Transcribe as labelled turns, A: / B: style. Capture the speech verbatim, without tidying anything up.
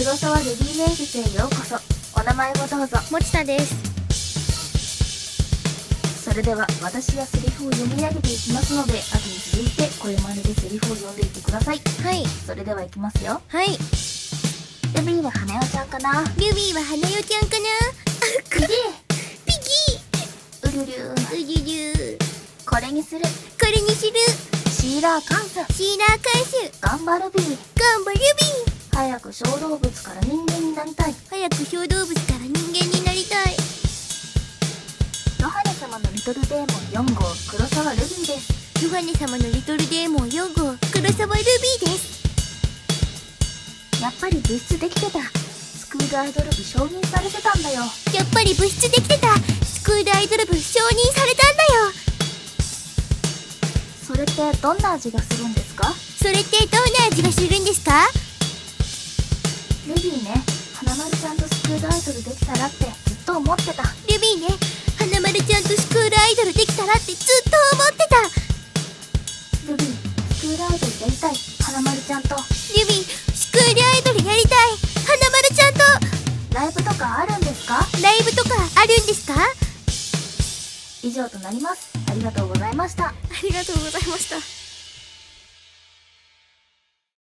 A: 黒沢ルビー面接へようこそ。お名前をどうぞ。
B: もちたです。
A: それでは私がセリフを読み上げていきますので、後に続いて声真似でセリフを読んでいってください。
B: はい。
A: それではいきますよ。
B: はい。
A: ルビーは花代ちゃんかな。
B: ルビーは花代ちゃんかな。
A: ピギ
B: ピギ
A: ーウルルー
B: ーうりゅー。
A: これにする。
B: これにする。
A: シーラーカンス
B: シーラー回収。
A: 頑張るビー。
B: 頑張るビー。
A: 早く小動物から人間になりたい。
B: 早く小動物から人間になりたい。
A: ヨハネ様のリトルデーモンよん号黒沢ルビーです。
B: ヨハネ様のリトルデーモンよん号黒沢ルビーです。
A: やっぱり物質できてた。スクールアイドル部承認されてたんだよ。
B: やっぱり物質できてた。スクールアイドル部承認されたんだよ。
A: それってどんな味がするんですか？
B: それってどんな味がするんですか？
A: ルビーね、花丸ちゃんとスクールアイドルできたらってずっと思ってた。
B: ルビーね、花丸ちゃんとスクールアイドルできたらってずっと思ってた。
A: ルビー、スクールアイドルやりたい。花丸ちゃんと。
B: ルビー、スクールアイドルやりたい。花丸ちゃんと。
A: ライブとかあるんですか？
B: ライブとかあるんですか？
A: 以上となります。ありがとうございました。
B: ありがとうございました。